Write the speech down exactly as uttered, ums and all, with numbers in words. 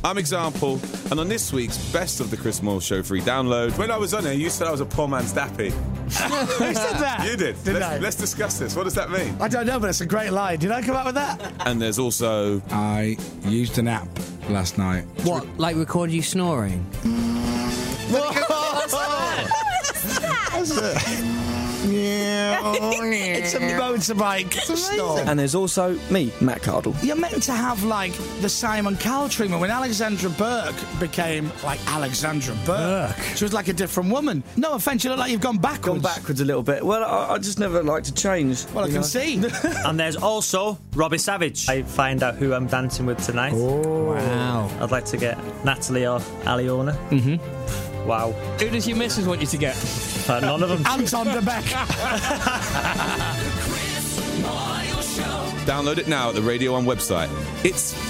I'm Example, and on this week's Best of the Chris Moore Show free download, when I was on it, you said I was a poor man's dappy. Who said that? You did. Did let's, I? let's discuss this. What does that mean? I don't know, but it's a great line. Did I come up with that? And there's also... I used an app last night. What, like record you snoring? It's a motorbike snore. And there's also me, Matt Cardle. You're meant to have, like, the Simon Cowell treatment. When Alexandra Burke became, like, Alexandra Burke, she was like a different woman. No offence, you look like you've gone backwards. Gone backwards a little bit. Well, I, I just never like to change. Well, I you can know. see. And there's also Robbie Savage. I find out who I'm dancing with tonight. Oh. Wow. I'd like to get Natalie or Aliona. Mm-hmm. Wow. Who does your missus want you to get? Uh, none of them. Anton de Beck. Download it now at the Radio one website. It's